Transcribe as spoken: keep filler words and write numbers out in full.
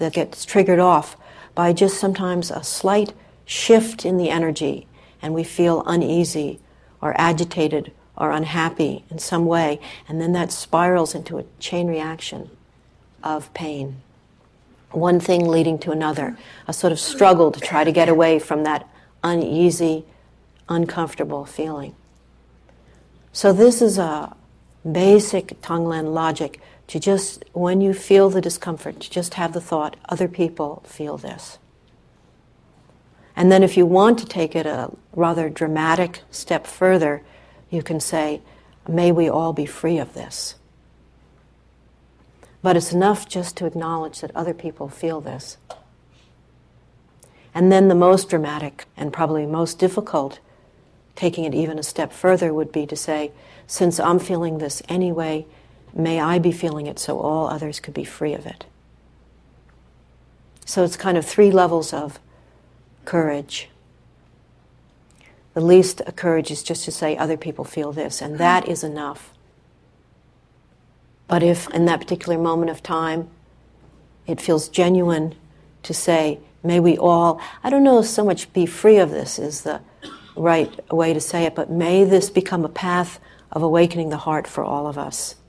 that gets triggered off by just sometimes a slight shift in the energy, and we feel uneasy or agitated or unhappy in some way, and then that spirals into a chain reaction of pain. One thing leading to another, a sort of struggle to try to get away from that uneasy, uncomfortable feeling. So this is a basic Tonglen logic, to just, when you feel the discomfort, to just have the thought, other people feel this. And then if you want to take it a rather dramatic step further, you can say, may we all be free of this. But it's enough just to acknowledge that other people feel this. And then the most dramatic and probably most difficult, taking it even a step further, would be to say, since I'm feeling this anyway, may I be feeling it so all others could be free of it. So it's kind of three levels of courage. The least courage is just to say other people feel this, and that is enough. But if in that particular moment of time it feels genuine to say, may we all, I don't know if so much be free of this is the right way to say it, but may this become a path of awakening the heart for all of us.